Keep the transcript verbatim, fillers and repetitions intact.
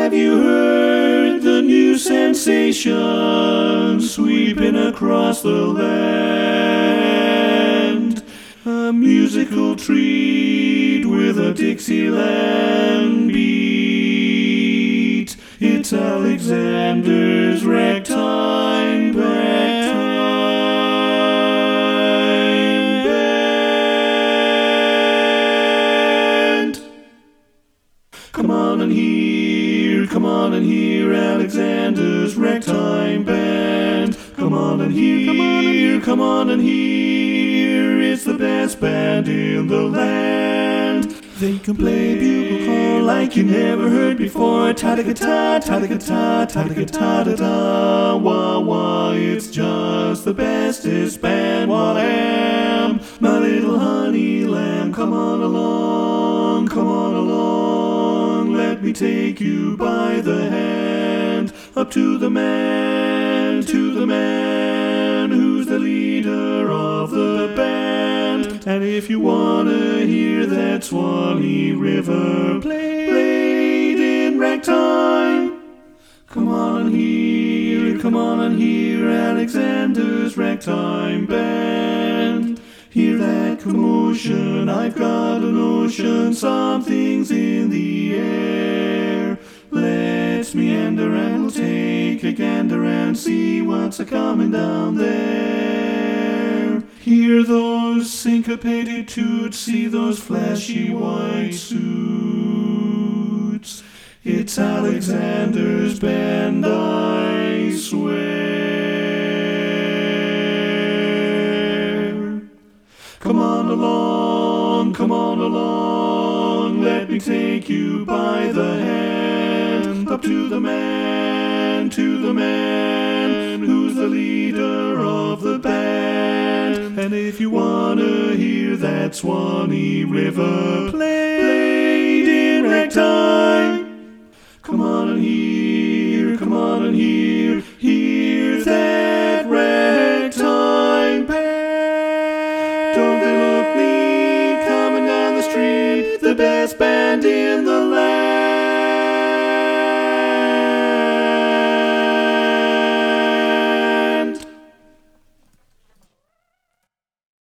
Have you heard the new sensation sweeping across the land? A musical treat with a Dixieland beat. It's Alexander's Ragtime Band. Come on and hear, come on and hear Alexander's Ragtime Band. Come on and hear, come on and hear, come on and hear. It's the best band in the land. They can play bugle call like you never heard before. Ta-da-ga-ta, ta-da-ga-ta, ta-da-ga-ta-da-da. Wah-wah, it's just the bestest band. Wah-lamb, my little honey lamb. Come on along, come on along. Let me take you by the hand. Up to the man, to the man who's the leader of the band. And if you wanna hear that Swanee River play, played in ragtime, come on and hear, come on and hear Alexander's Ragtime Band. Hear that commotion, I've got a notion, something's in the air. Let's meander and we'll take a gander and see what's a-coming down there. Hear those syncopated toots, see those flashy white suits. It's Alexander's band, I swear. Come on along, come on along, let me take you by the hand. Up to the man, to the man who's the leader of the band. And if you wanna hear that Swanee River play, played in ragtime, come on and hear, come on and hear, hear that ragtime band. Don't they look neat coming down the street, the best band in the land.